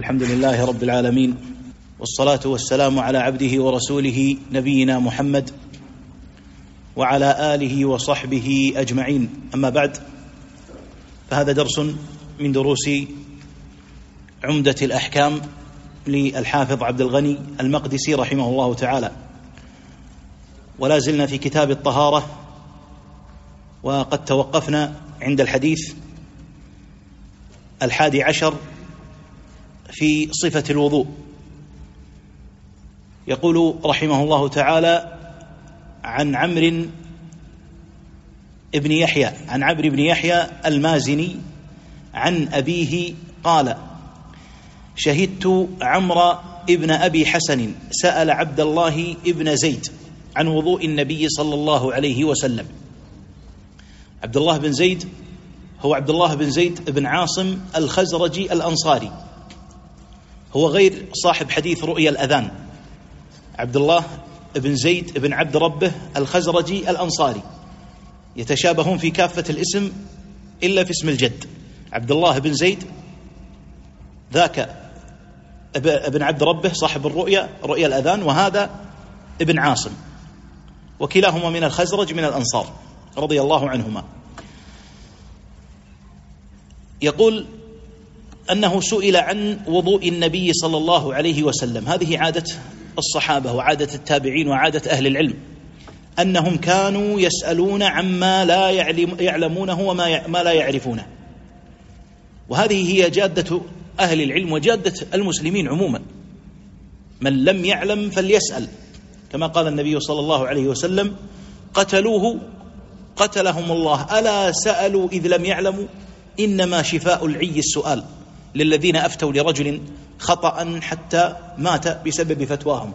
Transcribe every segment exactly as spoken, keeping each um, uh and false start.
الحمد لله رب العالمين، والصلاة والسلام على عبده ورسوله نبينا محمد وعلى آله وصحبه أجمعين. أما بعد، فهذا درس من دروس عمدة الأحكام للحافظ عبد الغني المقدسي رحمه الله تعالى، ولا زلنا في كتاب الطهارة، وقد توقفنا عند الحديث الحادي عشر في صفة الوضوء. يقول رحمه الله تعالى عن عمرو بن يحيى عن عمرو بن يحيى المازني عن أبيه قال: شهدت عمرو ابن أبي حسن سأل عبد الله ابن زيد عن وضوء النبي صلى الله عليه وسلم. عبد الله بن زيد هو عبد الله بن زيد بن عاصم الخزرجي الأنصاري، هو غير صاحب حديث رؤيا الأذان. عبد الله بن زيد بن عبد ربه الخزرجي الأنصاري، يتشابهون في كافة الاسم إلا في اسم الجد. عبد الله بن زيد ذاك ابن عبد ربه صاحب الرؤيا رؤيا الأذان، وهذا ابن عاصم، وكلاهما من الخزرج من الأنصار رضي الله عنهما. يقول أنه سئل عن وضوء النبي صلى الله عليه وسلم. هذه عادة الصحابة وعادة التابعين وعادة أهل العلم، أنهم كانوا يسألون عما لا يعلمونه وما ما لا يعرفونه، وهذه هي جادة أهل العلم وجادة المسلمين عموما. من لم يعلم فليسأل، كما قال النبي صلى الله عليه وسلم: قتلوه قتلهم الله، ألا سألوا إذ لم يعلموا، إنما شفاء العي السؤال، للذين أفتوا لرجل خطأ حتى مات بسبب فتواهم.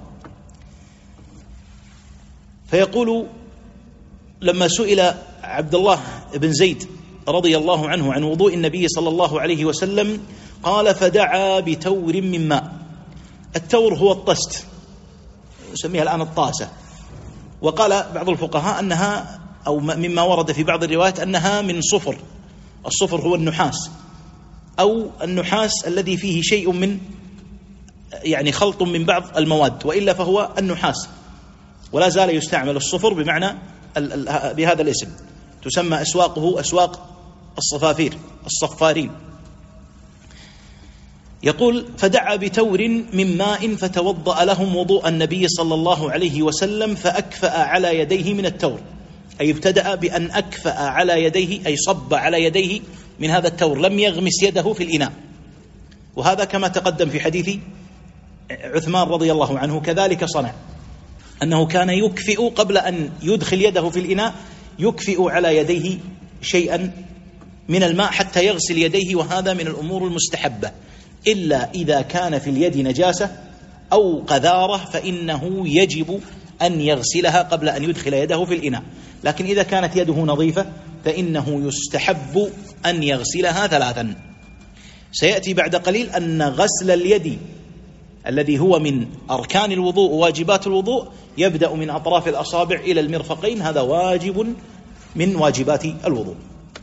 فيقول لما سئل عبد الله بن زيد رضي الله عنه عن وضوء النبي صلى الله عليه وسلم قال: فدعا بتور من ماء. التور هو الطست، يسميها الآن الطاسة، وقال بعض الفقهاء أنها أو مما ورد في بعض الروايات أنها من صفر. الصفر هو النحاس، أو النحاس الذي فيه شيء من يعني خلط من بعض المواد، وإلا فهو النحاس، ولا زال يستعمل الصفر بمعنى بهذا الاسم. تسمى أسواقه أسواق الصفافير الصفارين. يقول: فدعا بتور من ماء فتوضأ لهم وضوء النبي صلى الله عليه وسلم، فأكفأ على يديه من التور، أي ابتدأ بأن أكفأ على يديه، أي صب على يديه من هذا التور، لم يغمس يده في الإناء. وهذا كما تقدم في حديث عثمان رضي الله عنه كذلك صنع، أنه كان يكفئ قبل أن يدخل يده في الإناء، يكفئ على يديه شيئا من الماء حتى يغسل يديه، وهذا من الأمور المستحبة، إلا إذا كان في اليد نجاسة أو قذارة فإنه يجب أن يغسلها قبل أن يدخل يده في الإناء. لكن إذا كانت يده نظيفة فإنه يستحب أن يغسلها ثلاثا. سيأتي بعد قليل أن غسل اليد الذي هو من أركان الوضوء وواجبات الوضوء يبدأ من أطراف الأصابع إلى المرفقين، هذا واجب من واجبات الوضوء.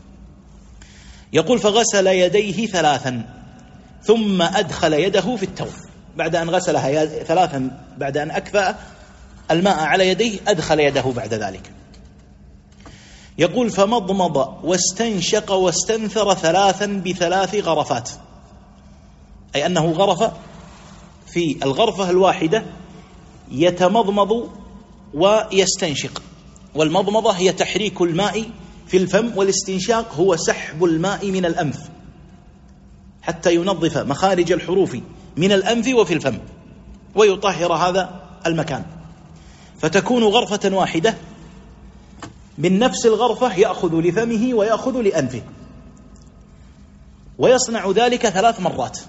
يقول: فغسل يديه ثلاثا ثم أدخل يده في التور. بعد أن غسلها ثلاثا، بعد أن أكفأ الماء على يديه، أدخل يده بعد ذلك. يقول: فمضمض واستنشق واستنثر ثلاثا بثلاث غرفات، أي أنه غرف في الغرفة الواحدة يتمضمض ويستنشق. والمضمضة هي تحريك الماء في الفم، والاستنشاق هو سحب الماء من الأنف حتى ينظف مخارج الحروف من الأنف وفي الفم ويطهر هذا المكان. فتكون غرفة واحدة، من نفس الغرفة يأخذ لفمه ويأخذ لأنفه، ويصنع ذلك ثلاث مرات.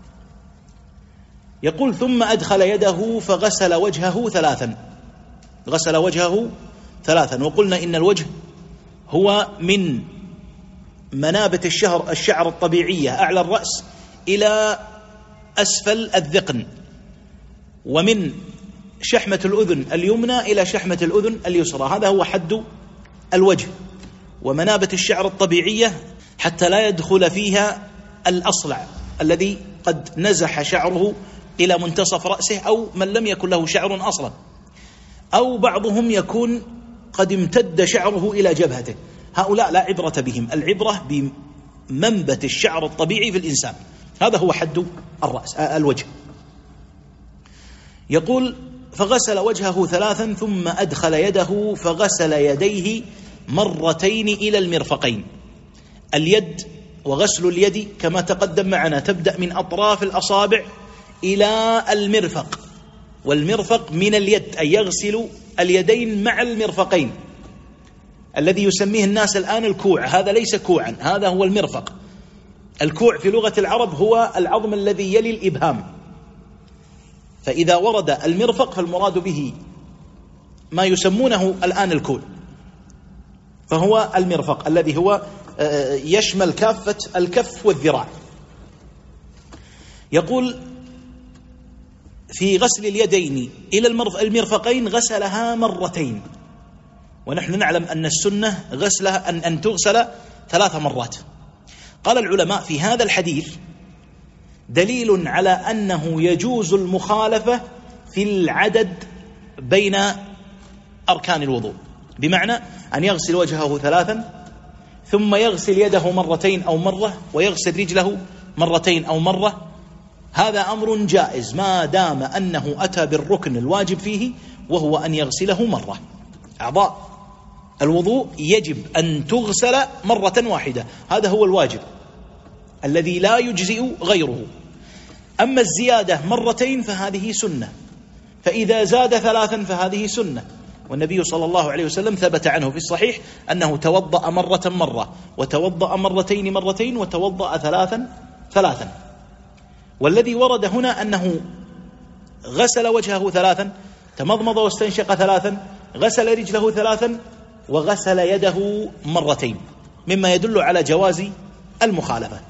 يقول: ثم أدخل يده فغسل وجهه ثلاثا. غسل وجهه ثلاثا، وقلنا إن الوجه هو من منابت الشهر الشعر الطبيعية أعلى الرأس إلى أسفل الذقن، ومن شحمة الأذن اليمنى إلى شحمة الأذن اليسرى، هذا هو حد الوجه. ومنابت الشعر الطبيعية حتى لا يدخل فيها الأصلع الذي قد نزح شعره إلى منتصف رأسه، أو من لم يكن له شعر أصلا، أو بعضهم يكون قد امتد شعره إلى جبهته. هؤلاء لا عبرة بهم، العبرة بمنبت الشعر الطبيعي في الإنسان. هذا هو حد الرأس الوجه. يقول: فغسل وجهه ثلاثا ثم أدخل يده فغسل يديه مرتين إلى المرفقين. اليد وغسل اليد كما تقدم معنا تبدأ من أطراف الأصابع إلى المرفق، والمرفق من اليد، أي يغسل اليدين مع المرفقين، الذي يسميه الناس الآن الكوع. هذا ليس كوعا، هذا هو المرفق. الكوع في لغة العرب هو العظم الذي يلي الإبهام، فإذا ورد المرفق فالمراد به ما يسمونه الآن الكوع، فهو المرفق الذي هو يشمل كافة الكف والذراع. يقول: في غسل اليدين إلى المرفقين غسلها مرتين، ونحن نعلم أن السنة غسلها أن, أن تغسل ثلاث مرات. قال العلماء: في هذا الحديث دليل على أنه يجوز المخالفة في العدد بين أركان الوضوء، بمعنى أن يغسل وجهه ثلاثا ثم يغسل يده مرتين أو مرة، ويغسل رجله مرتين أو مرة. هذا أمر جائز ما دام أنه أتى بالركن الواجب فيه، وهو أن يغسله مرة. أعضاء الوضوء يجب أن تغسل مرة واحدة، هذا هو الواجب الذي لا يجزئ غيره. أما الزيادة مرتين فهذه سنة، فإذا زاد ثلاثا فهذه سنة. والنبي صلى الله عليه وسلم ثبت عنه في الصحيح أنه توضأ مرة مرة، وتوضأ مرتين مرتين، وتوضأ ثلاثا ثلاثا. والذي ورد هنا أنه غسل وجهه ثلاثا، تمضمض واستنشق ثلاثا، غسل رجله ثلاثا، وغسل يده مرتين، مما يدل على جواز المخالفة.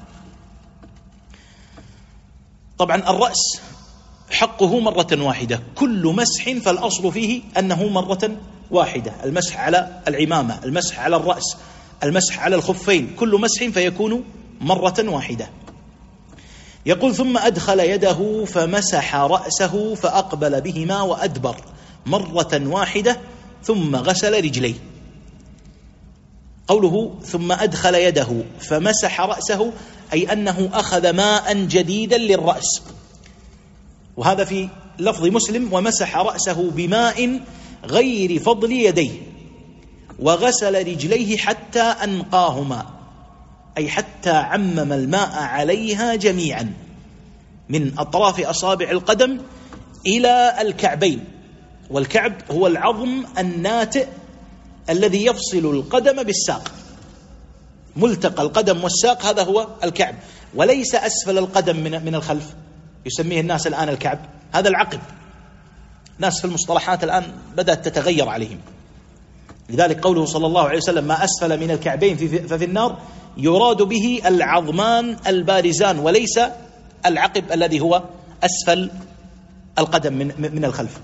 طبعا الرأس حقه مرة واحدة، كل مسح فالأصل فيه أنه مرة واحدة. المسح على العمامة، المسح على الرأس، المسح على الخفين، كل مسح فيكون مرة واحدة. يقول: ثم أدخل يده فمسح رأسه فأقبل بهما وأدبر مرة واحدة ثم غسل رجليه. قوله ثم أدخل يده فمسح رأسه أي أنه أخذ ماء جديدا للرأس، وهذا في لفظ مسلم: ومسح رأسه بماء غير فضل يديه، وغسل رجليه حتى أنقاهما، أي حتى عمم الماء عليها جميعا من أطراف أصابع القدم إلى الكعبين. والكعب هو العظم الناتئ الذي يفصل القدم بالساق، ملتقى القدم والساق هذا هو الكعب، وليس أسفل القدم من من الخلف، يسميه الناس الآن الكعب، هذا العقب. ناس في المصطلحات الآن بدأت تتغير عليهم، لذلك قوله صلى الله عليه وسلم: ما أسفل من الكعبين ففي النار، يراد به العظمان البارزان، وليس العقب الذي هو أسفل القدم من من الخلف.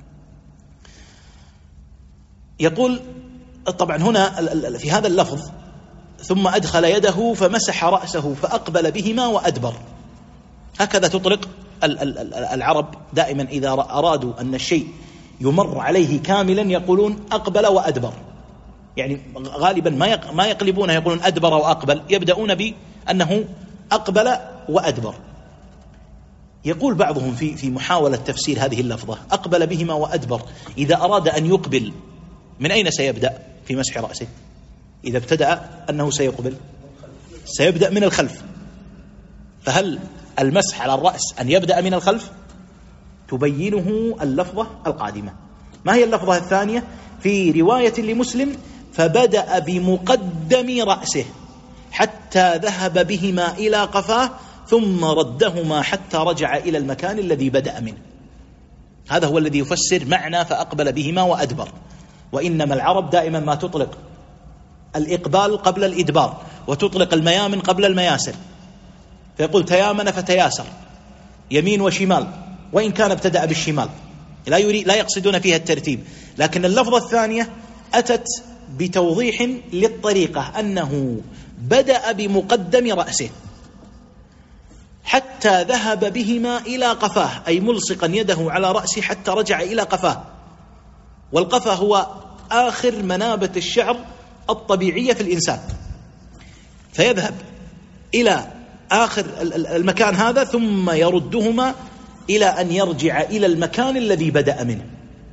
يقول طبعا هنا في هذا اللفظ: ثم أدخل يده فمسح رأسه فأقبل بهما وأدبر. هكذا تطلق العرب دائما إذا أرادوا أن الشيء يمر عليه كاملا يقولون أقبل وأدبر، يعني غالبا ما يقلبونه يقولون أدبر وأقبل، يبدأون بأنه أقبل وأدبر. يقول بعضهم في في محاولة تفسير هذه اللفظة: أقبل بهما وأدبر، إذا أراد أن يقبل من أين سيبدأ في مسح رأسه؟ إذا ابتدأ أنه سيقبل سيبدأ من الخلف، فهل المسح على الرأس أن يبدأ من الخلف؟ تبينه اللفظة القادمة. ما هي اللفظة الثانية؟ في رواية لمسلم: فبدأ بمقدم رأسه حتى ذهب بهما إلى قفاه ثم ردهما حتى رجع إلى المكان الذي بدأ منه. هذا هو الذي يفسر معنى فأقبل بهما وأدبر. وإنما العرب دائما ما تطلق الإقبال قبل الإدبار، وتطلق الميامن قبل المياسر، فيقول تيامن فتياسر، يمين وشمال، وإن كان ابتدأ بالشمال، لا يريد لا يقصدون فيها الترتيب. لكن اللفظة الثانية أتت بتوضيح للطريقة، أنه بدأ بمقدم رأسه. حتى ذهب بهما إلى قفاه، أي ملصقا يده على رأسه حتى رجع إلى قفاه. والقفا هو آخر منابة الشعر الطبيعية في الإنسان، فيذهب إلى آخر المكان هذا ثم يردهما إلى أن يرجع إلى المكان الذي بدأ منه.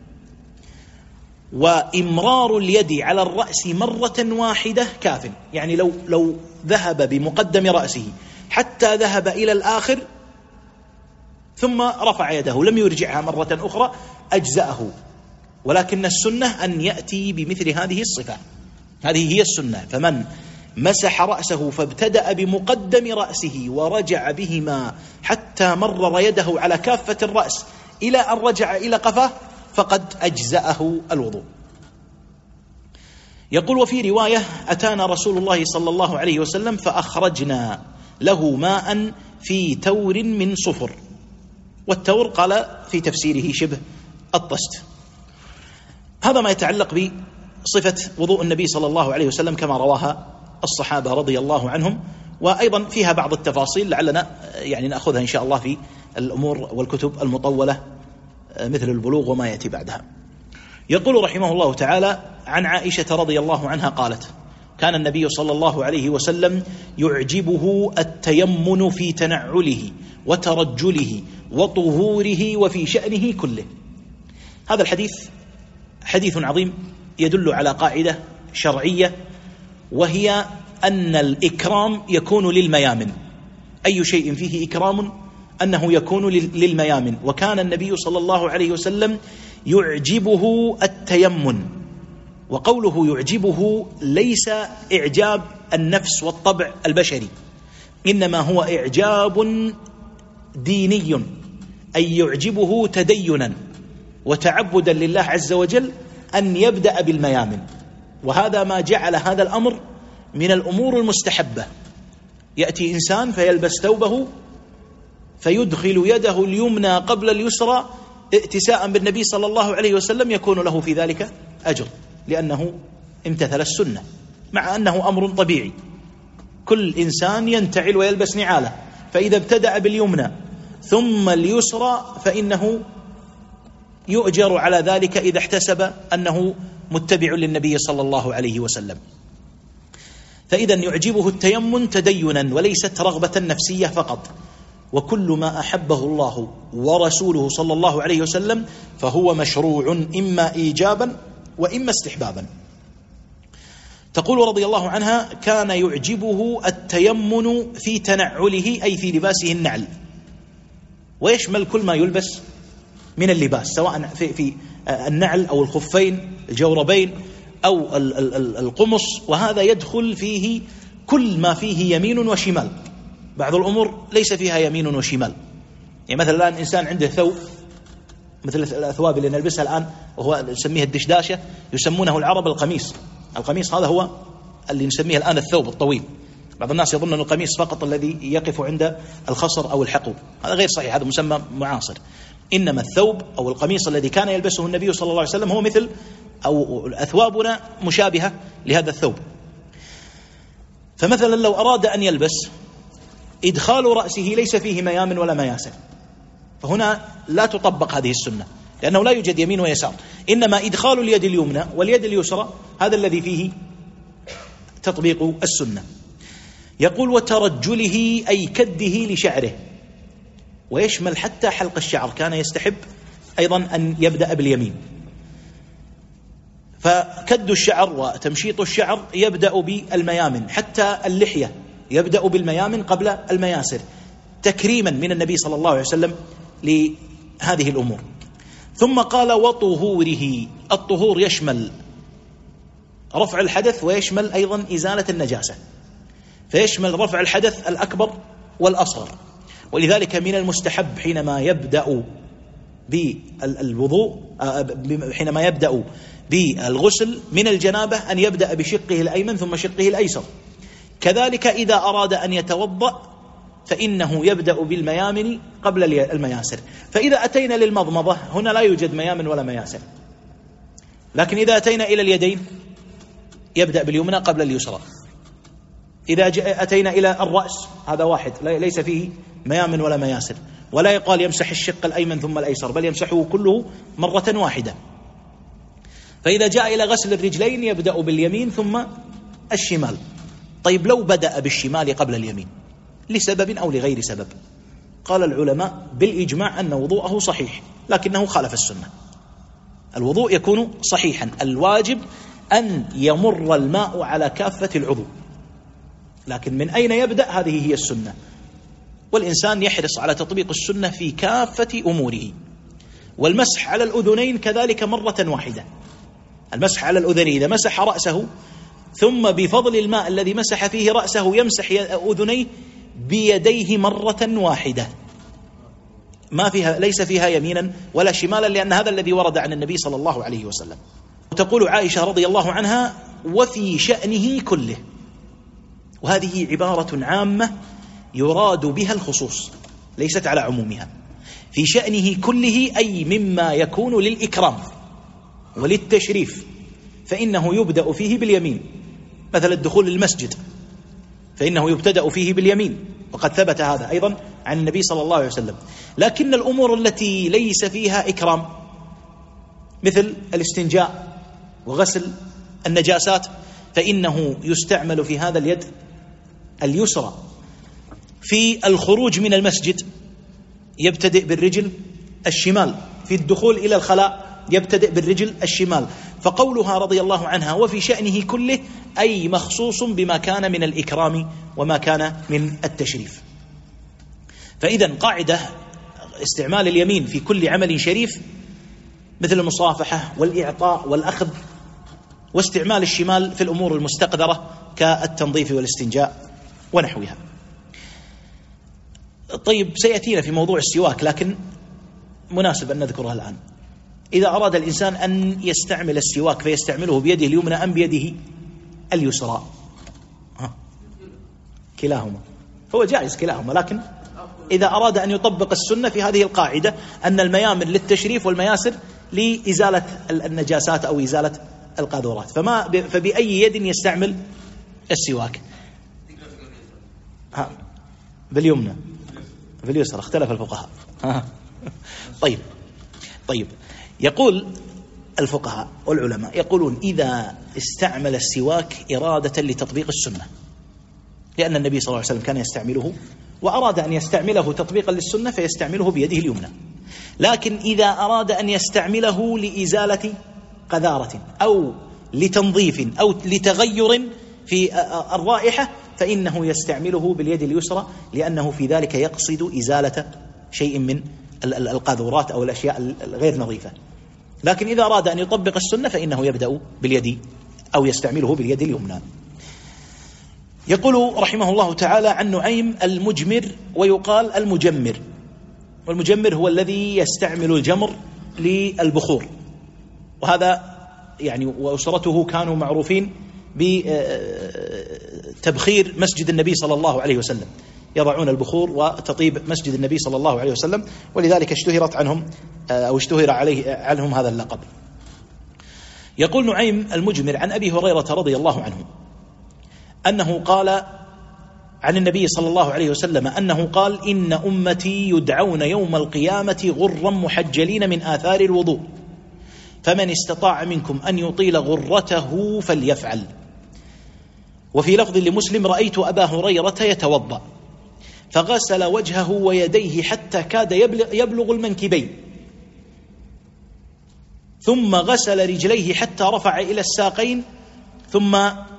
وإمرار اليد على الرأس مرة واحدة كاف، يعني لو لو ذهب بمقدم رأسه حتى ذهب إلى الآخر ثم رفع يده لم يرجعها مرة أخرى أجزأه. ولكن السنة أن يأتي بمثل هذه الصفة، هذه هي السنة. فمن مسح رأسه فابتدأ بمقدم رأسه ورجع بهما حتى مرر يده على كافة الرأس إلى أن رجع إلى قفاه فقد أجزأه الوضوء. يقول: وفي رواية: أتانا رسول الله صلى الله عليه وسلم فأخرجنا له ماء في تور من صفر. والتور قال في تفسيره شبه الطست. هذا ما يتعلق بصفة وضوء النبي صلى الله عليه وسلم كما رواها الصحابة رضي الله عنهم، وأيضا فيها بعض التفاصيل لعلنا يعني نأخذها إن شاء الله في الأمور والكتب المطولة مثل البلوغ وما يأتي بعدها. يقول رحمه الله تعالى: عن عائشة رضي الله عنها قالت: كان النبي صلى الله عليه وسلم يعجبه التيمن في تنعله وترجله وطهوره وفي شأنه كله. هذا الحديث حديث عظيم يدل على قاعدة شرعية، وهي أن الإكرام يكون للميامن. أي شيء فيه إكرام أنه يكون للميامن. وكان النبي صلى الله عليه وسلم يعجبه التيمن. وقوله يعجبه ليس إعجاب النفس والطبع البشري، إنما هو إعجاب ديني، أي يعجبه تدينا وتعبدا لله عز وجل أن يبدأ بالميامن. وهذا ما جعل هذا الأمر من الأمور المستحبة. يأتي إنسان فيلبس ثوبه فيدخل يده اليمنى قبل اليسرى ائتساء بالنبي صلى الله عليه وسلم، يكون له في ذلك أجر لأنه امتثل السنة، مع أنه أمر طبيعي. كل إنسان ينتعل ويلبس نعاله، فإذا ابتدأ باليمنى ثم اليسرى فإنه يؤجر على ذلك إذا احتسب أنه متبع للنبي صلى الله عليه وسلم. فإذا يعجبه التيمن تدينا وليست رغبة نفسية فقط. وكل ما أحبه الله ورسوله صلى الله عليه وسلم فهو مشروع إما إيجابا وإما استحبابا. تقول رضي الله عنها: كان يعجبه التيمن في تنعله، أي في لباسه النعل، ويشمل كل ما يلبس من اللباس، سواء في, في النعل أو الخفين الجوربين أو القمص، وهذا يدخل فيه كل ما فيه يمين وشمال. بعض الأمور ليس فيها يمين وشمال، يعني مثلا الآن إنسان عنده ثوب مثل الأثواب اللي نلبسها الآن وهو نسميها الدشداشة، يسمونه العرب القميص. القميص هذا هو اللي نسميه الآن الثوب الطويل. بعض الناس يظن أن القميص فقط الذي يقف عند الخصر أو الحقو، هذا غير صحيح، هذا مسمى معاصر. إنما الثوب أو القميص الذي كان يلبسه النبي صلى الله عليه وسلم هو مثل أو أثوابنا مشابهة لهذا الثوب. فمثلا لو أراد أن يلبس إدخال رأسه ليس فيه ميامن ولا مياسر، فهنا لا تطبق هذه السنة، لأنه لا يوجد يمين ويسار، إنما إدخال اليد اليمنى واليد اليسرى هذا الذي فيه تطبيق السنة. يقول: وترجله، أي كده لشعره، ويشمل حتى حلق الشعر، كان يستحب أيضا أن يبدأ باليمين. فكد الشعر وتمشيط الشعر يبدأ بالميامن، حتى اللحية يبدأ بالميامن قبل المياسر، تكريما من النبي صلى الله عليه وسلم لهذه الأمور. ثم قال: وطهوره، الطهور يشمل رفع الحدث ويشمل أيضا إزالة النجاسة، فيشمل رفع الحدث الأكبر والأصغر. ولذلك من المستحب حينما يبدأ بالوضوء حينما يبدأ بالغسل من الجنابة أن يبدأ بشقه الأيمن ثم شقه الأيسر. كذلك إذا أراد أن يتوضأ فإنه يبدأ بالميامن قبل المياسر. فإذا أتينا للمضمضة هنا لا يوجد ميامن ولا مياسر، لكن إذا أتينا إلى اليدين يبدأ باليمنى قبل اليسرى. إذا أتينا إلى الرأس هذا واحد ليس فيه ميامن ولا مياسر، ولا يقال يمسح الشق الأيمن ثم الأيسر، بل يمسحه كله مرة واحدة. فإذا جاء إلى غسل الرجلين يبدأ باليمين ثم الشمال. طيب لو بدأ بالشمال قبل اليمين لسبب أو لغير سبب، قال العلماء بالإجماع أن وضوءه صحيح، لكنه خالف السنة. الوضوء يكون صحيحا، الواجب أن يمر الماء على كافة العضو، لكن من أين يبدأ هذه هي السنة، والإنسان يحرص على تطبيق السنة في كافة أموره. والمسح على الأذنين كذلك مرة واحدة. المسح على الأذنين إذا مسح رأسه ثم بفضل الماء الذي مسح فيه رأسه يمسح أذنيه بيديه مرة واحدة، ما فيها ليس فيها يمينا ولا شمالا، لأن هذا الذي ورد عن النبي صلى الله عليه وسلم. وتقول عائشة رضي الله عنها: وفي شأنه كله. وهذه عبارة عامة يراد بها الخصوص ليست على عمومها. في شأنه كله أي مما يكون للإكرام وللتشريف، فإنه يبدأ فيه باليمين. مثل الدخول للمسجد فإنه يبتدأ فيه باليمين، وقد ثبت هذا أيضا عن النبي صلى الله عليه وسلم. لكن الأمور التي ليس فيها إكرام مثل الاستنجاء وغسل النجاسات فإنه يستعمل في هذا اليد اليسرى. في الخروج من المسجد يبتدئ بالرجل الشمال، في الدخول إلى الخلاء يبتدئ بالرجل الشمال. فقولها رضي الله عنها وفي شأنه كله أي مخصوص بما كان من الإكرام وما كان من التشريف. فإذا قاعدة استعمال اليمين في كل عمل شريف مثل المصافحة والإعطاء والأخذ، واستعمال الشمال في الأمور المستقذرة كالتنظيف والاستنجاء ونحوها. طيب سيأتينا في موضوع السواك، لكن مناسب أن نذكرها الآن. إذا أراد الإنسان أن يستعمل السواك فيستعمله بيده اليمنى أم بيده اليسرى؟ ها. كلاهما، هو جائز كلاهما، لكن إذا أراد أن يطبق السنة في هذه القاعدة أن الميامن للتشريف والمياسر لإزالة النجاسات أو إزالة القاذورات، فما فبأي يد يستعمل السواك؟ ها. باليمنى باليسرى، اختلف الفقهاء. ها. طيب طيب يقول الفقهاء والعلماء يقولون إذا استعمل السواك إرادة لتطبيق السنة، لأن النبي صلى الله عليه وسلم كان يستعمله وأراد أن يستعمله تطبيقا للسنة فيستعمله بيده اليمنى. لكن إذا أراد أن يستعمله لإزالة قذارة أو لتنظيف أو لتغير في الرائحة فإنه يستعمله باليد اليسرى، لأنه في ذلك يقصد إزالة شيء من القاذورات أو الأشياء الغير نظيفة. لكن إذا أراد أن يطبق السنة فإنه يبدأ باليد أو يستعمله باليد اليمنى. يقول رحمه الله تعالى عن نعيم المجمر ويقال المجمر، والمجمر هو الذي يستعمل الجمر للبخور، وهذا يعني وأسرته كانوا معروفين بتبخير مسجد النبي صلى الله عليه وسلم، يضعون البخور وتطيب مسجد النبي صلى الله عليه وسلم، ولذلك اشتهرت عنهم أو اشتهر عليه عنهم هذا اللقب. يقول نعيم المجمر عن أبي هريرة رضي الله عنه أنه قال عن النبي صلى الله عليه وسلم أنه قال: إن أمتي يدعون يوم القيامة غرا محجلين من آثار الوضوء، فمن استطاع منكم أن يطيل غرته فليفعل. وفي لفظ لمسلم: رأيت أبا هريرة يتوضأ فغسل وجهه ويديه حتى كاد يبلغ المنكبين، ثم غسل رجليه حتى رفع إلى الساقين، ثم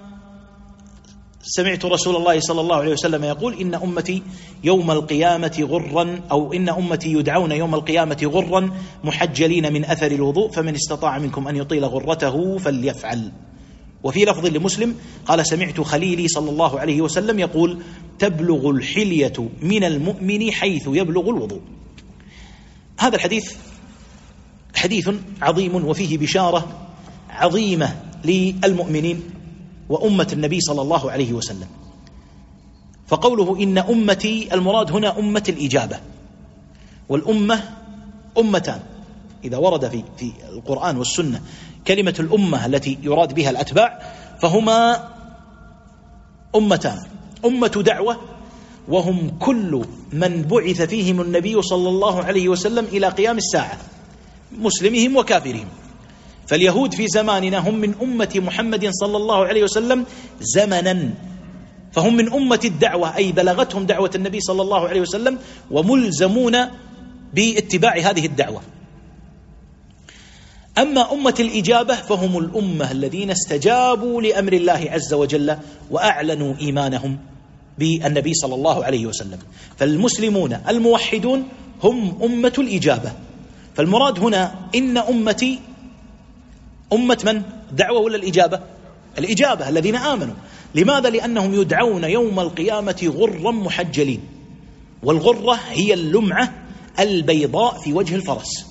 سمعت رسول الله صلى الله عليه وسلم يقول: إن أمتي يوم القيامة غرا أو إن أمتي يدعون يوم القيامة غرا محجلين من أثر الوضوء، فمن استطاع منكم أن يطيل غرته فليفعل. وفي لفظ لمسلم قال: سمعت خليلي صلى الله عليه وسلم يقول: تبلغ الحلية من المؤمن حيث يبلغ الوضوء. هذا الحديث حديث عظيم وفيه بشارة عظيمة للمؤمنين وأمة النبي صلى الله عليه وسلم. فقوله إن أمتي المراد هنا أمة الإجابة، والأمة أمتان إذا ورد في في القرآن والسنة كلمة الأمة التي يراد بها الأتباع فهما أمتان، أمة دعوة، وهم كل من بعث فيهم النبي صلى الله عليه وسلم إلى قيام الساعة، مسلمهم وكافرهم. فاليهود في زماننا هم من أمة محمد صلى الله عليه وسلم زمنا، فهم من أمة الدعوة، أي بلغتهم دعوة النبي صلى الله عليه وسلم وملزمون باتباع هذه الدعوة. أما أمة الإجابة فهم الأمة الذين استجابوا لأمر الله عز وجل وأعلنوا إيمانهم بالنبي صلى الله عليه وسلم. فالمسلمون الموحدون هم أمة الإجابة. فالمراد هنا إن أمتي أمة من؟ دعوة ولا الإجابة؟ الإجابة، الذين آمنوا. لماذا؟ لأنهم يدعون يوم القيامة غرا محجلين، والغرة هي اللمعة البيضاء في وجه الفرس،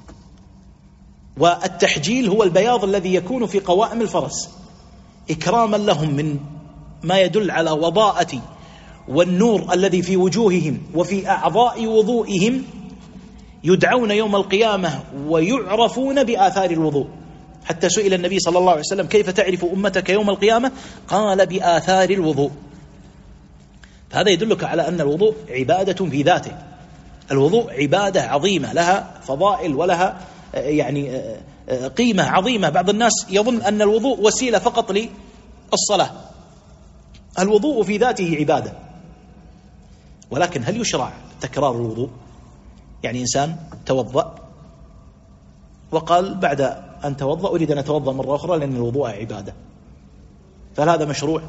والتحجيل هو البياض الذي يكون في قوائم الفرس، إكراما لهم من ما يدل على وضاءة والنور الذي في وجوههم وفي أعضاء وضوئهم. يدعون يوم القيامة ويعرفون بآثار الوضوء، حتى سئل النبي صلى الله عليه وسلم: كيف تعرف أمتك يوم القيامة؟ قال: بآثار الوضوء. هذا يدلك على أن الوضوء عبادة في ذاته. الوضوء عبادة عظيمة لها فضائل ولها يعني قيمة عظيمة. بعض الناس يظن أن الوضوء وسيلة فقط للصلاة. الوضوء في ذاته عبادة، ولكن هل يشرع تكرار الوضوء؟ يعني إنسان توضأ وقال بعد أن توضأ أريد أن أتوضأ مرة أخرى لأن الوضوء عبادة، فهل هذا مشروع؟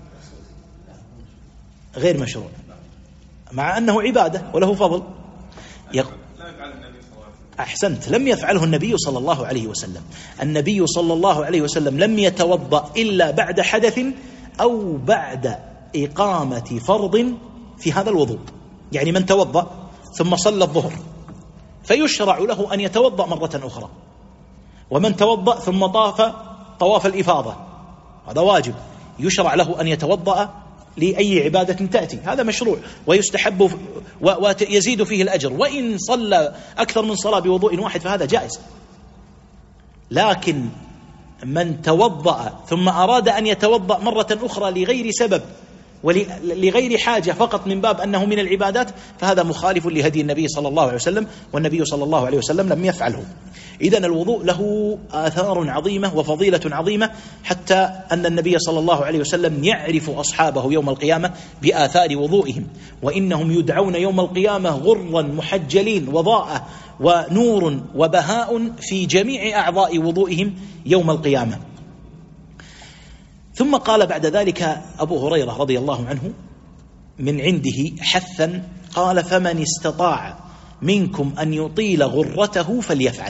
غير مشروع، مع أنه عبادة وله فضل. يق... أحسنت، لم يفعله النبي صلى الله عليه وسلم. النبي صلى الله عليه وسلم لم يتوضأ إلا بعد حدث أو بعد إقامة فرض في هذا الوضوء. يعني من توضأ ثم صلى الظهر فيشرع له أن يتوضأ مرة أخرى، ومن توضأ ثم طاف طواف الإفاضة هذا واجب، يشرع له أن يتوضأ لأي عبادة تأتي، هذا مشروع ويستحب ويزيد فيه الأجر، وإن صلى أكثر من صلاة بوضوء واحد فهذا جائز. لكن من توضأ ثم أراد أن يتوضأ مرة أخرى لغير سبب ولغير حاجة فقط من باب أنه من العبادات، فهذا مخالف لهدي النبي صلى الله عليه وسلم، والنبي صلى الله عليه وسلم لم يفعله. إذن الوضوء له آثار عظيمة وفضيلة عظيمة، حتى أن النبي صلى الله عليه وسلم يعرف أصحابه يوم القيامة بآثار وضوئهم، وإنهم يدعون يوم القيامة غرا محجلين، وضاءة ونور وبهاء في جميع أعضاء وضوئهم يوم القيامة. ثم قال بعد ذلك أبو هريرة رضي الله عنه من عنده حثا، قال: فمن استطاع منكم أن يطيل غرته فليفعل.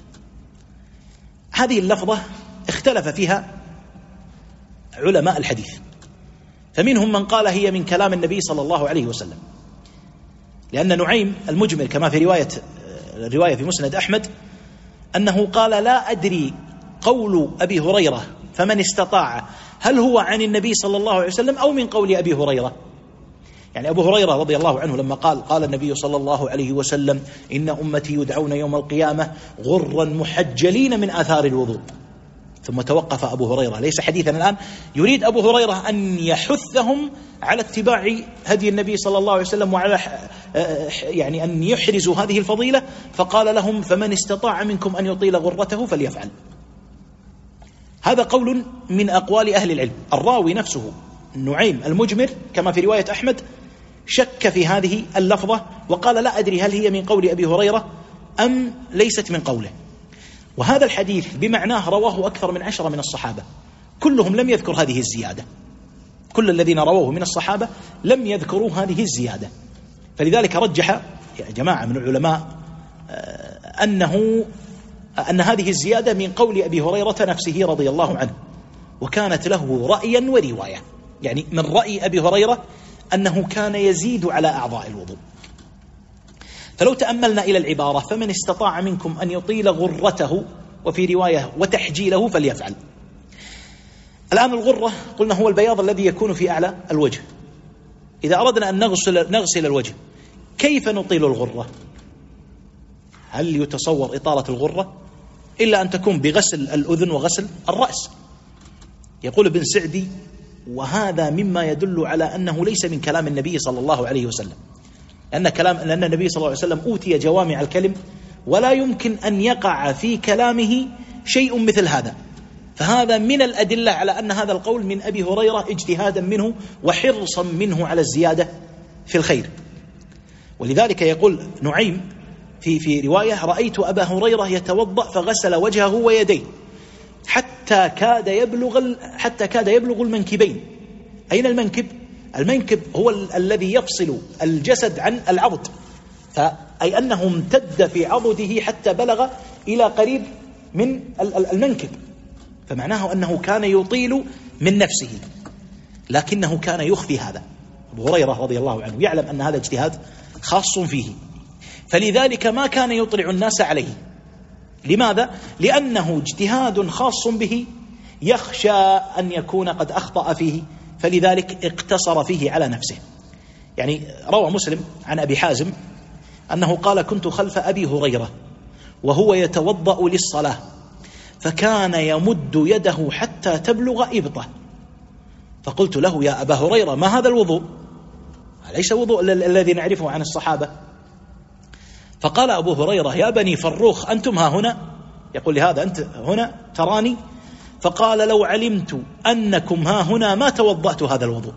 هذه اللفظة اختلف فيها علماء الحديث، فمنهم من قال هي من كلام النبي صلى الله عليه وسلم، لأن نعيم المجمل كما في رواية الرواية في مسند أحمد أنه قال: لا أدري قول أبي هريرة فمن استطاع هل هو عن النبي صلى الله عليه وسلم أو من قول أبي هريرة. يعني أبو هريرة رضي الله عنه لما قال قال النبي صلى الله عليه وسلم: إن أمتي يدعون يوم القيامة غرا محجلين من آثار الوضوء، ثم توقف أبو هريرة، ليس حديثا الآن، يريد أبو هريرة أن يحثهم على اتباع هدي النبي صلى الله عليه وسلم، وعلى يعني أن يحرزوا هذه الفضيلة، فقال لهم: فمن استطاع منكم أن يطيل غرته فليفعل. هذا قول من أقوال أهل العلم. الراوي نفسه نعيم المجمر كما في رواية أحمد شك في هذه اللفظة وقال: لا أدري هل هي من قول أبي هريرة أم ليست من قوله. وهذا الحديث بمعناه رواه أكثر من عشرة من الصحابة، كلهم لم يذكر هذه الزيادة، كل الذين رووه من الصحابة لم يذكروا هذه الزيادة. فلذلك رجح يا جماعة من العلماء أنه أن هذه الزيادة من قول أبي هريرة نفسه رضي الله عنه، وكانت له رأيا ورواية. يعني من رأي أبي هريرة أنه كان يزيد على أعضاء الوضوء. فلو تأملنا إلى العبارة: فمن استطاع منكم أن يطيل غرته، وفي رواية وتحجيله فليفعل. الآن الغرة قلنا هو البياض الذي يكون في أعلى الوجه. إذا أردنا أن نغسل, نغسل الوجه كيف نطيل الغرة؟ هل يتصور إطالة الغرة إلا أن تكون بغسل الأذن وغسل الرأس؟ يقول ابن سعدي وهذا مما يدل على أنه ليس من كلام النبي صلى الله عليه وسلم، لأن كلام لأن النبي صلى الله عليه وسلم أوتي جوامع الكلم، ولا يمكن أن يقع في كلامه شيء مثل هذا. فهذا من الأدلة على أن هذا القول من أبي هريرة اجتهادا منه وحرصا منه على الزيادة في الخير. ولذلك يقول نعيم في في رواية: رأيت أبا هريرة يتوضأ فغسل وجهه ويديه حتى كاد يبلغ حتى كاد يبلغ المنكبين. أين المنكب؟ المنكب هو ال الذي يفصل الجسد عن العضد، فأي أنه امتد في عضده حتى بلغ إلى قريب من المنكب، فمعناه أنه كان يطيل من نفسه، لكنه كان يخفي هذا. أبو هريرة رضي الله عنه يعلم أن هذا اجتهاد خاص فيه، فلذلك ما كان يطلع الناس عليه. لماذا؟ لأنه اجتهاد خاص به، يخشى أن يكون قد أخطأ فيه، فلذلك اقتصر فيه على نفسه. يعني روى مسلم عن أبي حازم أنه قال: كنت خلف أبي هريرة وهو يتوضأ للصلاة، فكان يمد يده حتى تبلغ إبطه، فقلت له: يا أبا هريرة، ما هذا الوضوء؟ ليس وضوء الذي نعرفه عن الصحابة. فقال أبو هريرة: يا بني فروخ، أنتم ها هنا؟ يقول لهذا: أنت هنا تراني؟ فقال: لو علمت أنكم ها هنا ما توضأت هذا الوضوء.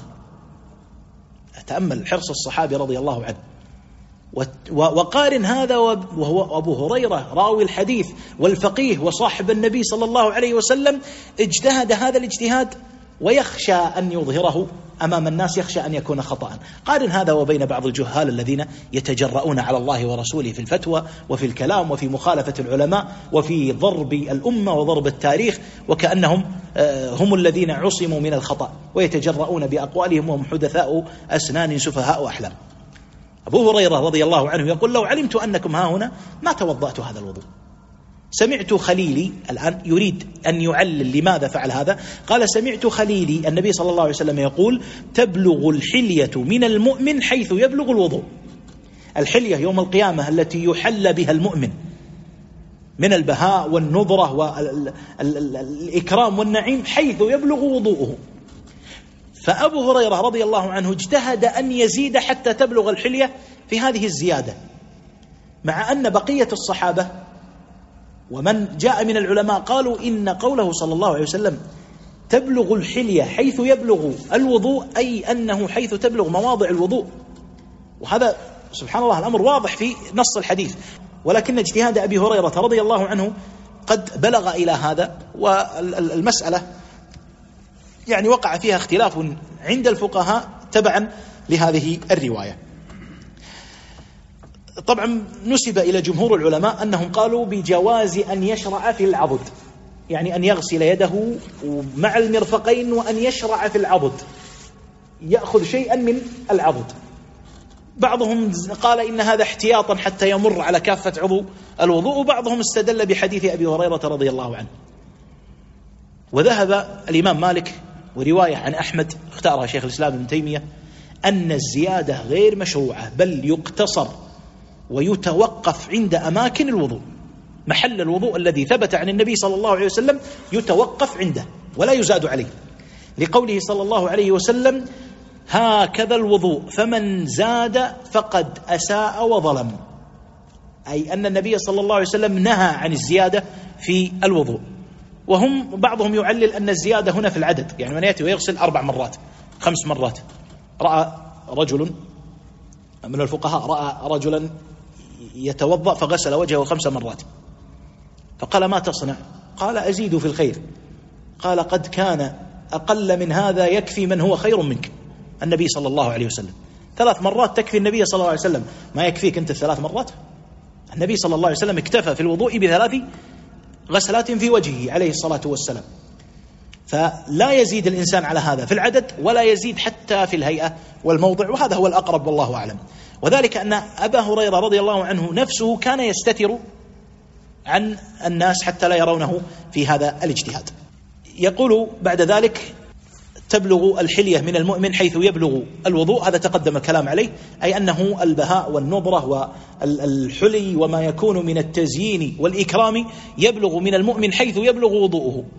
تأمل حرص الصحابي رضي الله عنه، وقارن هذا وهو أبو هريرة راوي الحديث والفقيه وصاحب النبي صلى الله عليه وسلم، اجتهد هذا الاجتهاد ويخشى أن يظهره أمام الناس، يخشى أن يكون خطأ. قارن هذا وبين بعض الجهال الذين يتجرؤون على الله ورسوله في الفتوى وفي الكلام وفي مخالفة العلماء وفي ضرب الأمة وضرب التاريخ، وكأنهم هم الذين عصموا من الخطأ ويتجرؤون بأقوالهم وهم حدثاء أسنان سفهاء أحلام. أبو هريرة رضي الله عنه يقول: لو علمت أنكم ها هنا ما توضأت هذا الوضوء. سمعت خليلي، الآن يريد أن يعلل لماذا فعل هذا، قال: سمعت خليلي النبي صلى الله عليه وسلم يقول: تبلغ الحلية من المؤمن حيث يبلغ الوضوء. الحلية يوم القيامة التي يحل بها المؤمن من البهاء والنظرة والإكرام والنعيم حيث يبلغ وضوءه. فأبو هريرة رضي الله عنه اجتهد أن يزيد حتى تبلغ الحلية في هذه الزيادة، مع أن بقية الصحابة ومن جاء من العلماء قالوا إن قوله صلى الله عليه وسلم تبلغ الحلية حيث يبلغ الوضوء، أي أنه حيث تبلغ مواضع الوضوء. وهذا سبحان الله الأمر واضح في نص الحديث، ولكن اجتهاد أبي هريرة رضي الله عنه قد بلغ إلى هذا. والمسألة يعني وقع فيها اختلاف عند الفقهاء تبعا لهذه الرواية. طبعا نسب إلى جمهور العلماء أنهم قالوا بجواز أن يشرع في العضد، يعني أن يغسل يده مع المرفقين وأن يشرع في العضد، يأخذ شيئا من العضد. بعضهم قال إن هذا احتياطا حتى يمر على كافة عضو الوضوء، وبعضهم استدل بحديث أبي هريرة رضي الله عنه. وذهب الإمام مالك ورواية عن أحمد اختارها شيخ الإسلام ابن تيمية أن الزيادة غير مشروعة، بل يقتصر ويتوقف عند أماكن الوضوء. محل الوضوء الذي ثبت عن النبي صلى الله عليه وسلم يتوقف عنده ولا يزاد عليه، لقوله صلى الله عليه وسلم: هكذا الوضوء فمن زاد فقد أساء وظلم. أي أن النبي صلى الله عليه وسلم نهى عن الزيادة في الوضوء. وهم بعضهم يعلل أن الزيادة هنا في العدد، يعني من يأتي ويغسل أربع مرات خمس مرات. رأى رجل من الفقهاء رأى رجلا يتوضأ فغسل وجهه خمس مرات، فقال: ما تصنع؟ قال: أزيد في الخير. قال: قد كان أقل من هذا يكفي من هو خير منك. النبي صلى الله عليه وسلم ثلاث مرات تكفي النبي صلى الله عليه وسلم، ما يكفيك أنت ثلاث مرات؟ النبي صلى الله عليه وسلم اكتفى في الوضوء بثلاث غسلات في وجهه عليه الصلاة والسلام. فلا يزيد الإنسان على هذا في العدد ولا يزيد حتى في الهيئة والموضع، وهذا هو الأقرب والله أعلم. وذلك أن أبا هريرة رضي الله عنه نفسه كان يستتر عن الناس حتى لا يرونه في هذا الاجتهاد. يقول بعد ذلك: تبلغ الحلية من المؤمن حيث يبلغ الوضوء. هذا تقدم الكلام عليه، أي أنه البهاء والنضرة والحلي وما يكون من التزيين والإكرام يبلغ من المؤمن حيث يبلغ وضوءه.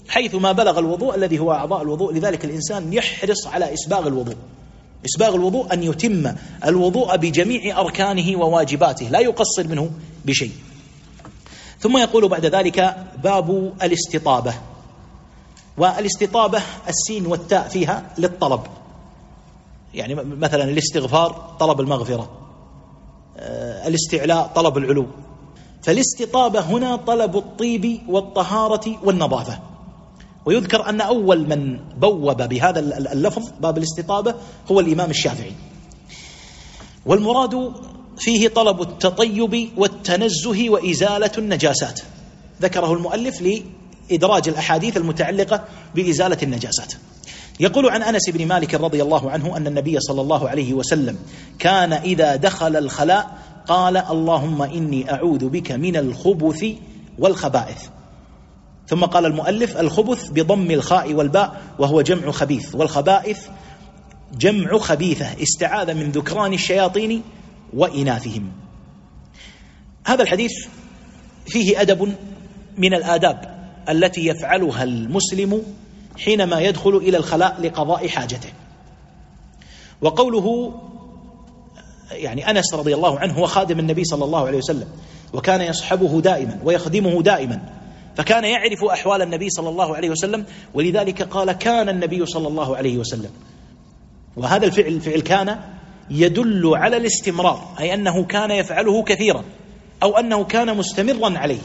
حيث ما بلغ الوضوء الذي هو أعضاء الوضوء. لذلك الإنسان يحرص على إسباغ الوضوء، إسباغ الوضوء أن يتم الوضوء بجميع أركانه وواجباته لا يقصر منه بشيء. ثم يقول بعد ذلك باب الاستطابة. والاستطابة السين والتاء فيها للطلب، يعني مثلا الاستغفار طلب المغفرة، الاستعلاء طلب العلو. فالاستطابة هنا طلب الطيب والطهارة والنظافة. ويذكر أن أول من بوب بهذا اللفظ باب الاستطابة هو الإمام الشافعي. والمراد فيه طلب التطيب والتنزه وإزالة النجاسات، ذكره المؤلف لإدراج الأحاديث المتعلقة بإزالة النجاسات. يقول عن أنس بن مالك رضي الله عنه أن النبي صلى الله عليه وسلم كان إذا دخل الخلاء قال اللهم إني أعوذ بك من الخبث والخبائث. ثم قال المؤلف الخبث بضم الخاء والباء وهو جمع خبيث، والخبائث جمع خبيثة استعاذ من ذكران الشياطين وإناثهم. هذا الحديث فيه أدب من الآداب التي يفعلها المسلم حينما يدخل إلى الخلاء لقضاء حاجته. وقوله يعني أنس رضي الله عنه هو خادم النبي صلى الله عليه وسلم، وكان يصحبه دائما ويخدمه دائما، فكان يعرف أحوال النبي صلى الله عليه وسلم، ولذلك قال كان النبي صلى الله عليه وسلم. وهذا الفعل فعل كان يدل على الاستمرار، أي أنه كان يفعله كثيرا أو أنه كان مستمرا عليه.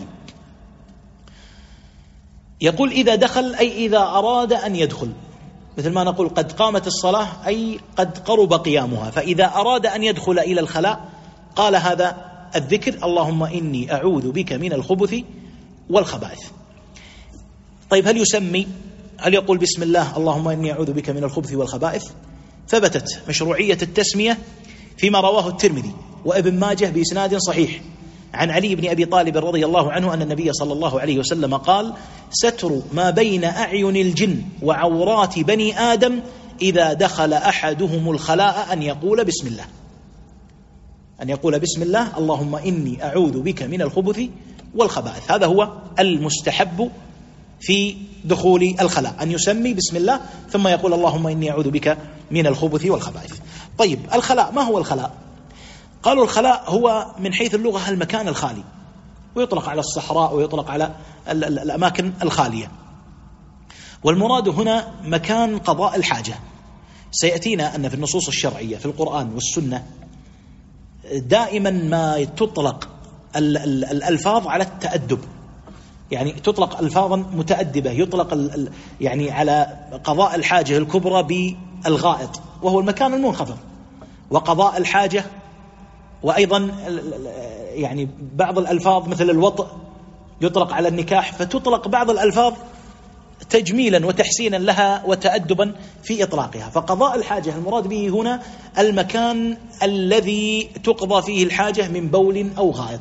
يقول إذا دخل أي إذا أراد أن يدخل، مثل ما نقول قد قامت الصلاة أي قد قرب قيامها. فإذا أراد أن يدخل إلى الخلاء قال هذا الذكر اللهم إني أعوذ بك من الخبث والخبائث. طيب هل يسمي، هل يقول بسم الله اللهم إني أعوذ بك من الخبث والخبائث؟ ثبتت مشروعية التسمية فيما رواه الترمذي وابن ماجه بإسناد صحيح عن علي بن أبي طالب رضي الله عنه أن النبي صلى الله عليه وسلم قال ستر ما بين أعين الجن وعورات بني آدم إذا دخل أحدهم الخلاء أن يقول بسم الله، أن يقول بسم الله اللهم إني أعوذ بك من الخبث والخبائث. هذا هو المستحب في دخول الخلاء، أن يسمي بسم الله ثم يقول اللهم إني أعوذ بك من الخبث والخبائث. طيب الخلاء، ما هو الخلاء؟ قالوا الخلاء هو من حيث اللغة المكان الخالي، ويطلق على الصحراء ويطلق على الأماكن الخالية. والمراد هنا مكان قضاء الحاجة. سيأتينا أن في النصوص الشرعية في القرآن والسنة دائما ما تطلق الألفاظ على التأدب، يعني تطلق ألفاظا متأدبة، يطلق يعني على قضاء الحاجة الكبرى بالغائط وهو المكان المنخفض، وقضاء الحاجة، وأيضا يعني بعض الألفاظ مثل الوطء يطلق على النكاح، فتطلق بعض الألفاظ تجميلا وتحسينا لها وتأدبا في إطلاقها. فقضاء الحاجة المراد به هنا المكان الذي تقضى فيه الحاجة من بول أو غائط.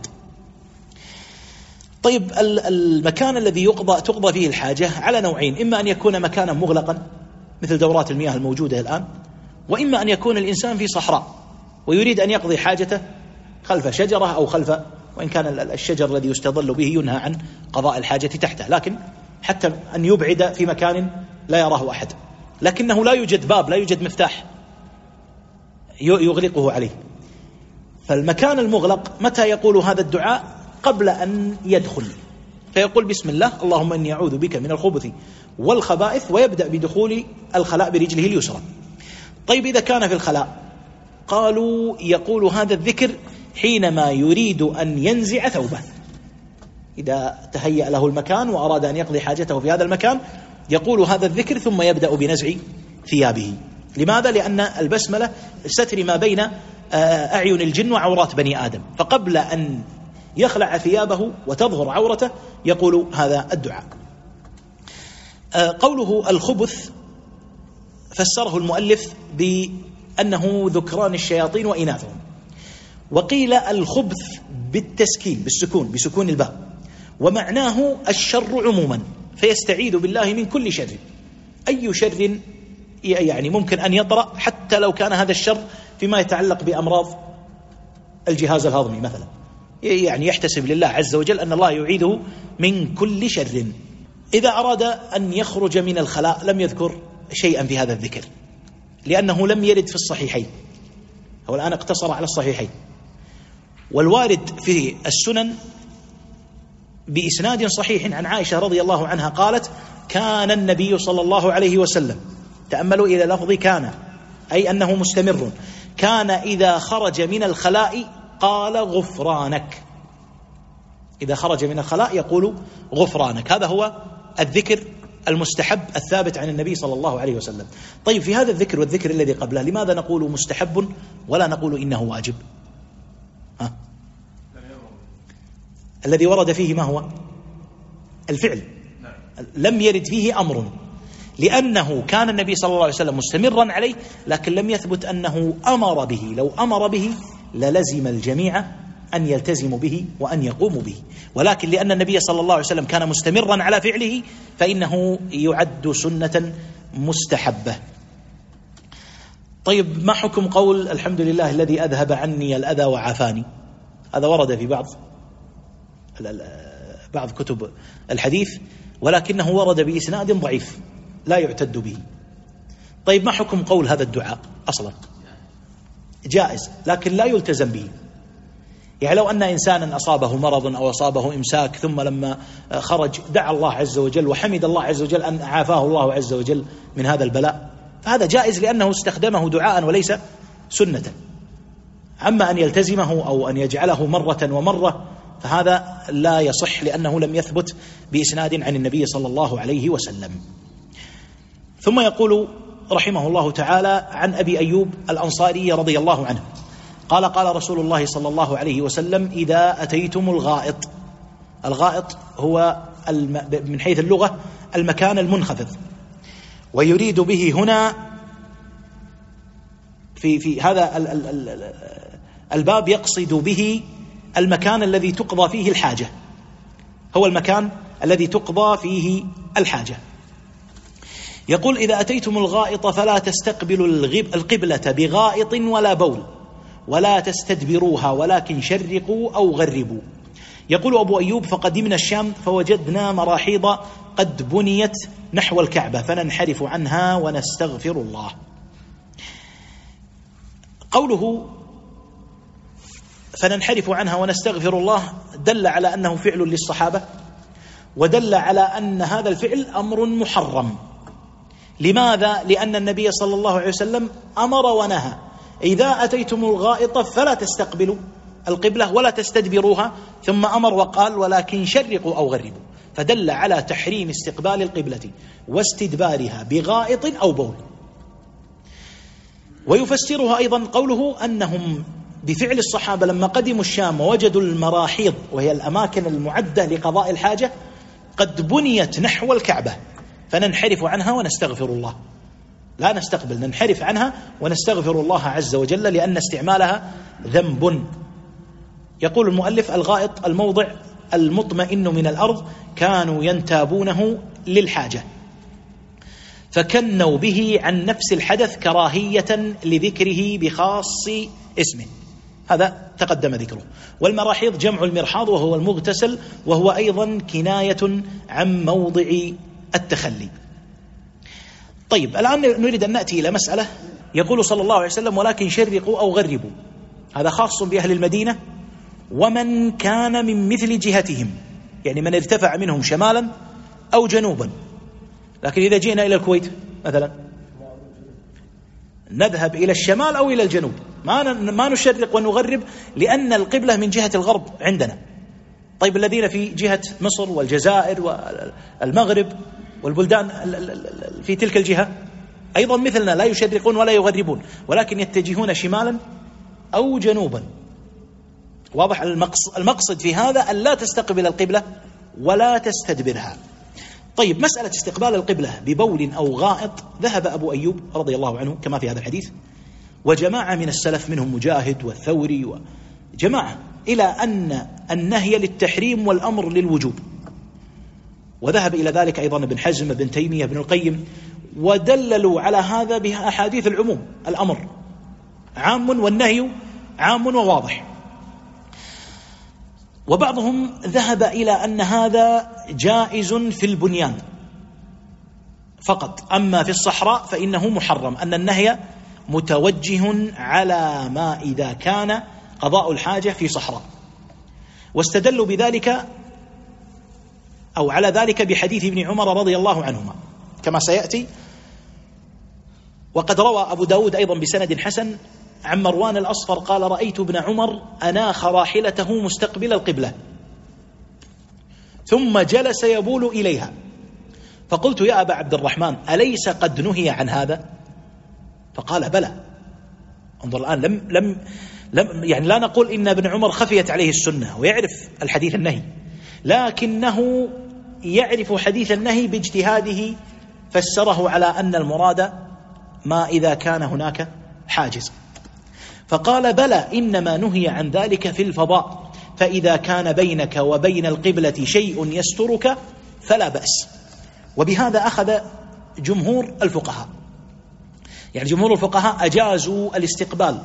طيب المكان الذي يقضى تقضى فيه الحاجة على نوعين، إما أن يكون مكانا مغلقا مثل دورات المياه الموجودة الآن، وإما أن يكون الإنسان في صحراء ويريد أن يقضي حاجته خلف شجرة أو خلف، وإن كان الشجر الذي يستظل به ينهى عن قضاء الحاجة تحته، لكن حتى أن يبعد في مكان لا يراه أحد، لكنه لا يوجد باب، لا يوجد مفتاح يغلقه عليه. فالمكان المغلق متى يقول هذا الدعاء؟ قبل أن يدخل، فيقول بسم الله اللهم إني أعوذ بك من الخبث والخبائث، ويبدأ بدخول الخلاء برجله اليسرى. طيب إذا كان في الخلاء قالوا يقول هذا الذكر حينما يريد أن ينزع ثوبه، إذا تهيأ له المكان وأراد أن يقضي حاجته في هذا المكان يقول هذا الذكر ثم يبدأ بنزع ثيابه. لماذا؟ لأن البسملة ستر ما بين أعين الجن وعورات بني آدم، فقبل أن يخلع ثيابه وتظهر عورته يقول هذا الدعاء. قوله الخبث فسره المؤلف بأنه ذكران الشياطين وإناثهم، وقيل الخبث بالتسكين بالسكون بسكون الباء، ومعناه الشر عموما، فيستعيذ بالله من كل شر، أي شر يعني ممكن أن يطرأ، حتى لو كان هذا الشر فيما يتعلق بأمراض الجهاز الهضمي مثلا، يعني يحتسب لله عز وجل أن الله يعيده من كل شر. إذا أراد أن يخرج من الخلاء لم يذكر شيئا في هذا الذكر لأنه لم يرد في الصحيحين، هو الآن اقتصر على الصحيحين. والوارد في السنن بإسناد صحيح عن عائشة رضي الله عنها قالت: كان النبي صلى الله عليه وسلم، تأملوا إلى لفظ كان، أي أنه مستمر، كان إذا خرج من الخلاء قال غفرانك، إذا خرج من الخلاء يقول غفرانك. هذا هو الذكر المستحب الثابت عن النبي صلى الله عليه وسلم. طيب في هذا الذكر والذكر الذي قبله لماذا نقول مستحب ولا نقول إنه واجب؟ ها؟ الذي ورد فيه ما هو؟ الفعل، لم يرد فيه أمر، لأنه كان النبي صلى الله عليه وسلم مستمرا عليه، لكن لم يثبت أنه أمر به. لو أمر به للزم الجميع أن يلتزموا به وأن يقوموا به، ولكن لأن النبي صلى الله عليه وسلم كان مستمرا على فعله فإنه يعد سنة مستحبة. طيب ما حكم قول الحمد لله الذي أذهب عني الأذى وعافاني؟ هذا ورد في بعض بعض كتب الحديث، ولكنه ورد بإسناد ضعيف لا يعتد به. طيب ما حكم قول هذا الدعاء؟ أصلا جائز لكن لا يلتزم به. يعني لو أن إنسانا أصابه مرض أو أصابه إمساك ثم لما خرج دعا الله عز وجل وحمد الله عز وجل أن عافاه الله عز وجل من هذا البلاء، فهذا جائز لأنه استخدمه دعاء وليس سنة. أما أن يلتزمه أو أن يجعله مرة ومرة فهذا لا يصح لأنه لم يثبت بإسناد عن النبي صلى الله عليه وسلم. ثم يقول رحمه الله تعالى عن أبي أيوب الأنصاري رضي الله عنه قال: قال رسول الله صلى الله عليه وسلم: إذا أتيتم الغائط. الغائط هو من حيث اللغة المكان المنخفض، ويريد به هنا في في هذا الباب يقصد به المكان الذي تقضى فيه الحاجة، هو المكان الذي تقضى فيه الحاجة. يقول: إذا أتيتم الغائط فلا تستقبلوا القبلة بغائط ولا بول ولا تستدبروها ولكن شرقوا أو غربوا. يقول أبو أيوب: فقدمنا الشام فوجدنا مراحيض قد بنيت نحو الكعبة فننحرف عنها ونستغفر الله. قوله فننحرف عنها ونستغفر الله دل على أنه فعل للصحابة، ودل على أن هذا الفعل أمر محرم. لماذا؟ لأن النبي صلى الله عليه وسلم أمر ونهى: إذا أتيتم الغائط فلا تستقبلوا القبلة ولا تستدبروها، ثم أمر وقال: ولكن شرقوا أو غربوا، فدل على تحريم استقبال القبلة واستدبارها بغائط أو بول. ويفسرها أيضا قوله أنهم بفعل الصحابة لما قدموا الشام ووجدوا المراحيض وهي الأماكن المعدة لقضاء الحاجة قد بنيت نحو الكعبة فننحرف عنها ونستغفر الله، لا نستقبل، ننحرف عنها ونستغفر الله عز وجل لأن استعمالها ذنب. يقول المؤلف: الغائط الموضع المطمئن من الأرض كانوا ينتابونه للحاجة فكنوا به عن نفس الحدث كراهية لذكره بخاص اسمه، هذا تقدم ذكره. والمراحيض جمع المرحاض وهو المغتسل، وهو أيضا كناية عن موضع التخلي. طيب الآن نريد أن نأتي إلى مسألة. يقول صلى الله عليه وسلم: ولكن شرقوا أو غربوا، هذا خاص بأهل المدينة ومن كان من مثل جهتهم، يعني من ارتفع منهم شمالا أو جنوبا. لكن إذا جئنا إلى الكويت مثلا نذهب إلى الشمال أو إلى الجنوب، ما ما نشرق ونغرب لأن القبلة من جهة الغرب عندنا. طيب الذين في جهة مصر والجزائر والمغرب والبلدان في تلك الجهة أيضا مثلنا لا يشرقون ولا يغربون، ولكن يتجهون شمالا أو جنوبا. واضح؟ المقصد في هذا أن لا تستقبل القبلة ولا تستدبرها. طيب مسألة استقبال القبلة ببول أو غائط، ذهب أبو أيوب رضي الله عنه كما في هذا الحديث وجماعة من السلف منهم مجاهد والثوري وجماعة إلى أن النهي للتحريم والأمر للوجوب، وذهب إلى ذلك أيضا ابن حزم، ابن تيمية، ابن القيم، ودللوا على هذا بأحاديث العموم، الأمر عام والنهي عام وواضح. وبعضهم ذهب إلى أن هذا جائز في البنيان فقط، أما في الصحراء فإنه محرم، أن النهي متوجه على ما إذا كان قضاء الحاجة في صحراء. واستدلوا بذلك أو على ذلك بحديث ابن عمر رضي الله عنهما كما سيأتي. وقد روى أبو داود أيضا بسند حسن عن مروان الأصفر قال: رأيت ابن عمر أناخ راحلته مستقبل القبلة ثم جلس يبول إليها، فقلت: يا أبا عبد الرحمن أليس قد نهي عن هذا؟ فقال: بلى. انظر الآن، لم لم لم يعني لا نقول إن ابن عمر خفيت عليه السنة ويعرف الحديث النهي، لكنه يعرف حديث النهي باجتهاده، فسره على أن المراد ما إذا كان هناك حاجز. فقال: بلى، إنما نهي عن ذلك في الفضاء، فإذا كان بينك وبين القبلة شيء يسترك فلا بأس. وبهذا أخذ جمهور الفقهاء، يعني جمهور الفقهاء أجازوا الاستقبال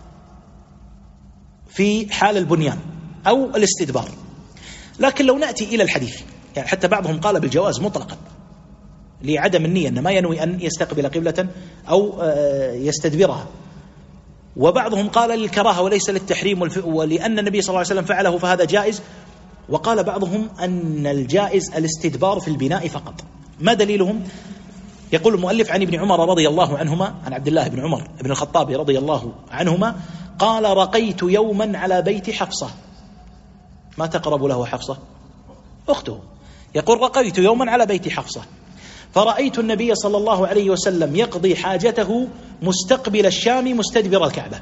في حال البنيان أو الاستدبار. لكن لو نأتي إلى الحديث، يعني حتى بعضهم قال بالجواز مطلقا لعدم النية، أن ما ينوي أن يستقبل قبلة أو يستدبرها، وبعضهم قال للكراهة وليس للتحريم، ولأن النبي صلى الله عليه وسلم فعله فهذا جائز. وقال بعضهم أن الجائز الاستدبار في البناء فقط. ما دليلهم؟ يقول المؤلف: عن ابن عمر رضي الله عنهما، عن عبد الله بن عمر بن الخطاب رضي الله عنهما قال: رقيت يوما على بيت حفصة. ما تقرب له حفصة؟ أخته. يقول: رقيت يوما على بيت حفصة فرأيت النبي صلى الله عليه وسلم يقضي حاجته مستقبل الشام مستدبر الكعبة.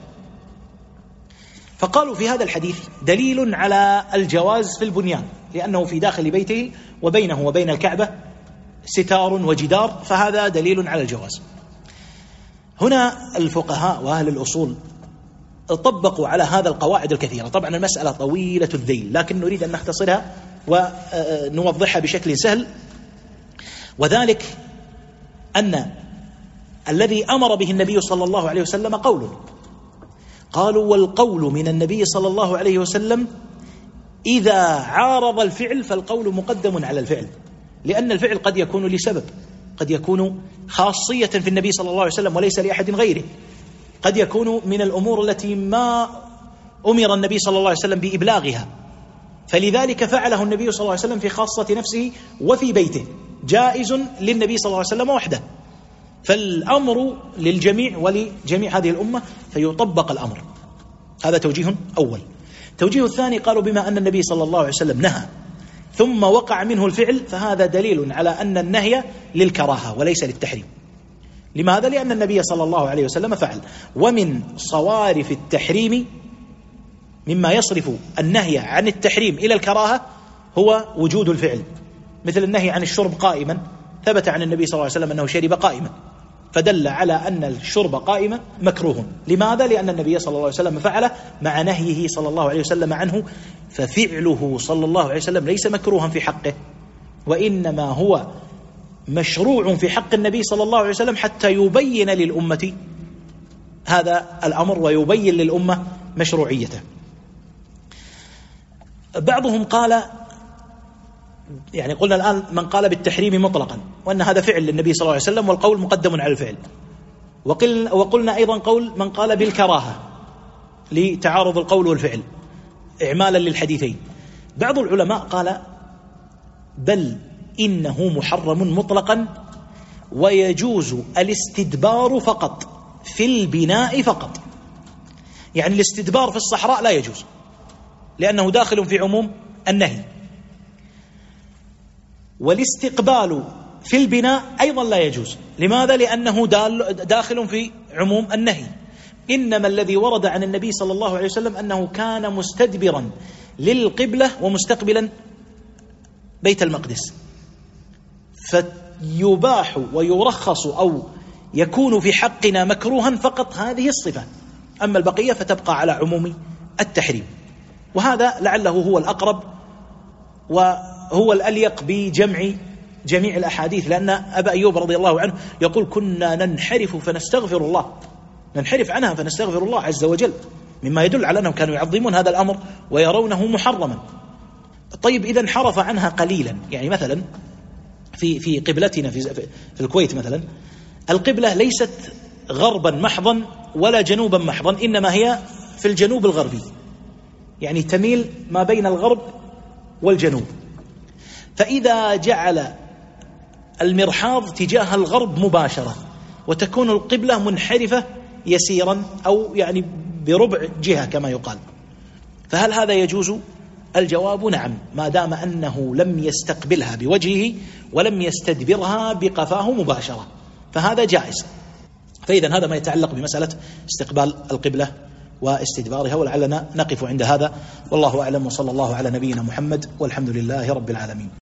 فقالوا في هذا الحديث دليل على الجواز في البنيان، لأنه في داخل بيته وبينه وبين الكعبة ستار وجدار، فهذا دليل على الجواز. هنا الفقهاء وأهل الأصول طبقوا على هذا القواعد الكثيرة. طبعا المسألة طويلة الذيل، لكن نريد أن نختصرها ونوضحها بشكل سهل، وذلك أن الذي أمر به النبي صلى الله عليه وسلم قول، قالوا: والقول من النبي صلى الله عليه وسلم إذا عارض الفعل فالقول مقدم على الفعل، لأن الفعل قد يكون لسبب، قد يكون خاصية في النبي صلى الله عليه وسلم وليس لأحد غيره، قد يكون من الأمور التي ما أمر النبي صلى الله عليه وسلم بإبلاغها، فلذلك فعله النبي صلى الله عليه وسلم في خاصة نفسه وفي بيته، جائز للنبي صلى الله عليه وسلم وحده، فالأمر للجميع ولجميع هذه الأمة فيطبق الأمر. هذا توجيه أول. توجيه الثاني قالوا: بما أن النبي صلى الله عليه وسلم نهى ثم وقع منه الفعل فهذا دليل على أن النهي للكراهة وليس للتحريم. لماذا؟ لأن النبي صلى الله عليه وسلم فعل. ومن صوارف التحريم مما يصرف النهي عن التحريم إلى الكراهة هو وجود الفعل، مثل النهي عن الشرب قائما، ثبت عن النبي صلى الله عليه وسلم أنه شرب قائما، فدل على أن الشرب قائما مكروه. لماذا؟ لأن النبي صلى الله عليه وسلم فعله مع نهيه صلى الله عليه وسلم عنه، ففعله صلى الله عليه وسلم ليس مكروها في حقه، وإنما هو مشروع في حق النبي صلى الله عليه وسلم حتى يبين للأمة هذا الأمر ويبين للأمة مشروعيته. بعضهم قال، يعني قلنا الآن من قال بالتحريم مطلقا وأن هذا فعل للنبي صلى الله عليه وسلم والقول مقدم على الفعل، وقل وقلنا أيضا قول من قال بالكراهة لتعارض القول والفعل إعمالا للحديثين. بعض العلماء قال: بل إنه محرم مطلقا ويجوز الاستدبار فقط في البناء فقط. يعني الاستدبار في الصحراء لا يجوز لأنه داخل في عموم النهي، والاستقبال في البناء أيضا لا يجوز. لماذا؟ لأنه داخل في عموم النهي. إنما الذي ورد عن النبي صلى الله عليه وسلم أنه كان مستدبرا للقبلة ومستقبلا بيت المقدس، فيباح ويرخص أو يكون في حقنا مكروها فقط هذه الصفة، أما البقية فتبقى على عموم التحريم. وهذا لعله هو الأقرب وهو الأليق بجمع جميع الأحاديث، لأن أبا أيوب رضي الله عنه يقول: كنا ننحرف فنستغفر الله، ننحرف عنها فنستغفر الله عز وجل، مما يدل على أنهم كانوا يعظمون هذا الأمر ويرونه محرما. طيب إذا انحرف عنها قليلا، يعني مثلا في في قبلتنا في في الكويت مثلا، القبلة ليست غربا محضا ولا جنوبا محضا، إنما هي في الجنوب الغربي، يعني تميل ما بين الغرب والجنوب. فإذا جعل المرحاض تجاه الغرب مباشرة وتكون القبلة منحرفة يسيرا أو يعني بربع جهة كما يقال، فهل هذا يجوز؟ الجواب نعم، ما دام أنه لم يستقبلها بوجهه ولم يستدبرها بقفاه مباشرة فهذا جائز. فإذا هذا ما يتعلق بمسألة استقبال القبلة واستدبارها، ولعلنا نقف عند هذا، والله أعلم، وصلى الله على نبينا محمد والحمد لله رب العالمين.